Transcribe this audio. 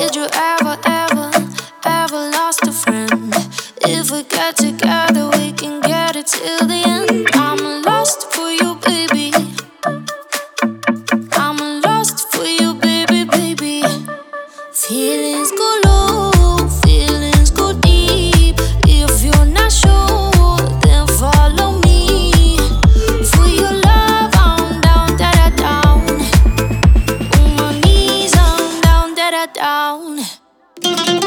Did you ever lost a friend? If we get together, we can get it till the end. I'm lost for you, baby. I'm lost for you, baby, baby. Feelings go low, feelings go deep. If you're not sure, then follow me. For your love, I'm down, da da down. On my knees, I'm down, da da down.